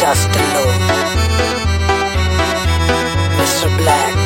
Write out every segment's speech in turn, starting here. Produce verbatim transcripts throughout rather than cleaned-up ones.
just low. Mister Black.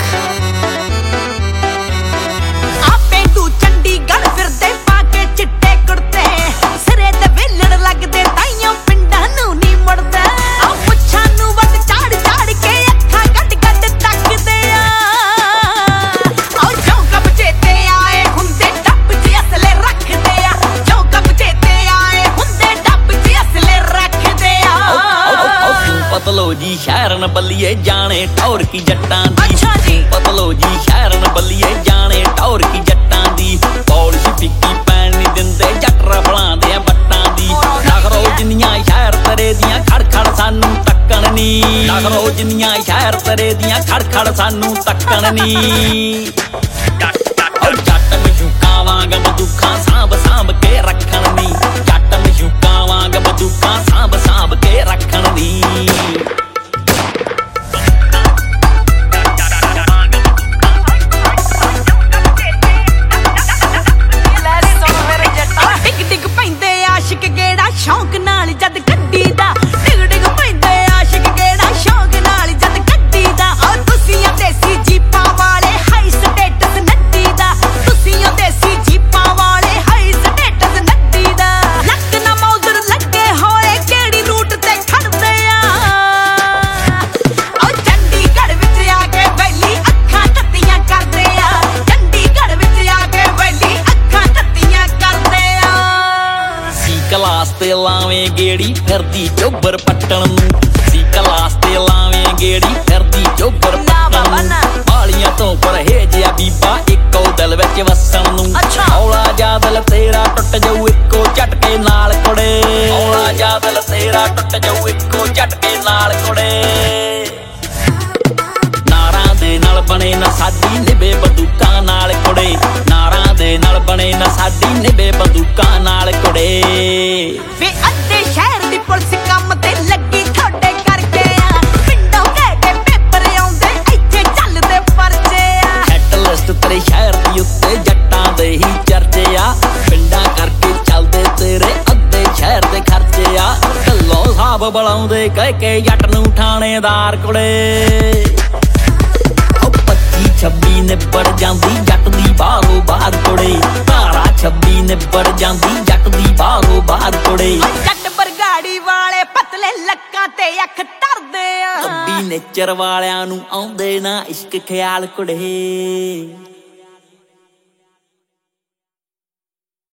आपे तू चंडीगढ़ फिरदे पाके चिट्टे कुर्ते सिरे ते वेलण लगदे ताइयों पिंडां नूं नी मुड़दा आ पुੱਛਾਂ ਨੂੰ ਵੱਟ ਝਾੜ ਝਾੜ ਕੇ ਅੱਖਾਂ ਗੱਡ ਗੱਡ ਤੱਕਦੇ ਆ ਔਰ ਜੋ ਕਬ ਚੇਤੇ ਆਏ ਹੁੰਦੇ ਡੱਬ 'ਚ ਅਸਲੇ ਰੱਖਦੇ ਆ ਜੋ ਕਬ ਚੇਤੇ ਆਏ ਹੁੰਦੇ ਡੱਬ 'ਚ ਅਸਲੇ ਰੱਖਦੇ ਆ ਪਤਲੋ ਜੀ ਸ਼ਹਿਰਨ ਬੱਲੀਏ ਜਾਣੇ ਟੌਰ ਕੀ ਜੱਟਾਂ ਦੀ ਅੱਛਾ ਜੀ ਪਤਲੋ ਜੀ ਸ਼ਹਿਰਨ ਬੱਲੀਏ ਜਾਣੇ ਟੌਰ ਕੀ ਜੱਟਾਂ ਦੀ ਪੌਲਿਸ਼ ਫਿੱਕੀ ਪੈਣ ਨਹੀਂ ਦਿੰਦੇ ਜੱਟ ਰਫਲਾਂਦੇ ਆ ਬੱਟਾਂ ਦੀ ਨਖਰੋ ਜਿੰਨੀਆਂ ਸ਼ਹਿਰ ਤਰੇ ਦੀਆਂ ਖੜ ਖੜ ਸਾਨੂੰ ਤੱਕਣ ਨੀ ਨਖਰੋ ਜਿੰਨੀਆਂ ਸ਼ਹਿਰ ਤਰੇ ਦੀਆਂ ਖੜ ਖੜ ਸਾਨੂੰ ਤੱਕਣ ਨੀ ਜੱਟ ਮਸ਼ੂਕਾਂ ਵਾਂਗ ਬੰਦੂਕਾਂ ਸਾਂਭ ਸਾਂਭ ਕੇ ਰੱਖਣ ਨੀ ਜੱਟ ਮਸ਼ੂਕਾਂ ਵਾਂਗ ਬੰਦੂਕਾਂ ਸਾਂਭ ਸਾਂਭ ਕੇ ਰੱਖਣ ਨੀ ਆਸ਼ਿਕ ਕਿਹੜਾ ਸ਼ੌਂਕ ਨਾਲ ਜਦ ਗੱਡੀ ਦਾ ਡਿਗ ਡਿਗ ਪੈਂਦੇ ਆਸ਼ਿਕ ਕਿਹੜਾ ਸ਼ੌਂਕ ਨਾਲ ਜਦ ਗੱਡੀ ਦਾ ਔਰ ਤੁਸੀਂ ਆ ਦੇਸੀ ਜੀਪਾਂ ਵਾਲੇ ਹਾਈ ਸਟੇਟਸ ਨੱਡੀ ਦਾ ਤੁਸੀਂ ਆ ਦੇਸੀ ਜੀਪਾਂ ਵਾਲੇ ਹਾਈ ਸਟੇਟਸ ਨੱਡੀ ਦਾ ਲੱਕ ਨਾ ਮੌਜਰ ਲੱਗੇ ਹੋਏ ਕਿਹੜੀ ਰੂਟ ਤੇ ਖੜਦੇ ਆ ਔਰ ਚੰਡੀਗੜ੍ਹ ਵਿੱਚ ਆ ਕੇ ਵੈਲੀ ਅੱਖਾਂ ਟੱਟੀਆਂ ਕਰਦੇ ਆ ਚੰਡੀਗੜ੍ਹ ਵਿੱਚ ਆ ਕੇ ਵੈਲੀ ਅੱਖਾਂ ਟੱਟੀਆਂ ਕਰਦੇ ਆ ਕਲਾਸ ਤੇ ਲਾਵੇਂ ਗੇੜੀ ਫਿਰਦੀ ਚੋਬਰ ਪੱਟਣ ਨੂੰ ਸੀ ਕਲਾਸ ਤੇ ਲਾਵੇਂ ਗੇੜੀ ਫਿਰਦੀ ਚੋਬਰ ਪੱਟਣ ਨੂੰ ਵਾਲੀਆਂ ਤੋਂ ਪਰਹੇਜਿਆ ਬੀਬਾ ਇੱਕੋ ਦਿਲ ਵਿੱਚ ਵਸਣ ਨੂੰ ਹੌਲਾ ਜਾ ਦਿਲ ਤੇਰਾ ਟੁੱਟ ਜਾਊ ਇੱਕੋ ਝਟਕੇ ਨਾਲ ਕੁੜੇ ਹੌਲਾ ਜਾ ਦਿਲ ਤੇਰਾ ਟੁੱਟ ਜਾਊ ਇੱਕੋ ਝਟਕੇ ਨਾਲ ਕੁੜੇ ਨਾਰਾਂ ਦੇ ਨਾਲ ਬਣੇ ਨਾ ਸਾਡੀ ਨਿਭੇ ਬੰਦੂਕਾਂ ਨਾਲ ਕੁੜੇ ਨਾਰਾਂ ਦੇ ਨਾਲ ਬਣੇ ਨਾ ਸਾਡੀ ਨਿਭੇ ਬੰਦੂਕਾਂ ਨਾਲ ਕੁੜੇ ਵੇ ਅੱਧੇ ਸ਼ਹਿਰ ਦੀ ਪੁਲਿਸ ਕੰਮ ਤੇ ਲੱਗੀ ਤੁਹਾਡੇ ਕਰਕੇ ਆ ਪਿੰਡੋਂ ਕਹਿ ਕੇ ਪੇਪਰ ਆਉਂਦੇ ਇੱਥੇ ਚੱਲਦੇ ਪਰਚੇ ਆ ਹੈਟ ਲਿਸਟ ਤੇਰੇ ਸ਼ਹਿਰ ਦੀ ਉੱਤੇ ਜੱਟਾਂ ਦੇ ਹੀ ਚਰਚੇ ਆ ਪਿੰਡਾਂ ਕਰਕੇ ਚੱਲਦੇ ਤੇਰੇ ਅੱਧੇ ਸ਼ਹਿਰ ਦੇ ਖਰਚੇ ਆ ਢੱਲੋਂ ਸਾਹਿਬ ਬੁਲਾਉਂਦੇ ਕਹਿ ਕੇ ਜੱਟ ਨੂੰ ਥਾਣੇਦਾਰ ਕੁੜੇ ਛੱਬੀ ਨਿਬੜ ਜਾਂਦੀ ਜੱਟ ਦੀ ਬਾਹਰੋਂ ਬਾਹਰ ਕੁੜੇ ਧਾਰਾ ਛੱਬੀ ਨਿਬੜ ਜਾਂਦੀ ਜੱਟ ਦੀ ਬਾਹਰੋਂ ਬਾਹਰ ਕੁੜੇ ਜੱਟ ਬਰਗਾੜੀ ਵਾਲੇ ਪਤਲੇ ਲੱਕਾਂ ਤੇ ਅੱਖ ਧਰਦੇ ਆ ਕੱਬੀ ਨੇਚਰ ਵਾਲਿਆਂ ਨੂੰ ਆਉਂਦੇ ਨਾ ਇਸ਼ਕ ਖਿਆਲ ਕੁੜੇ।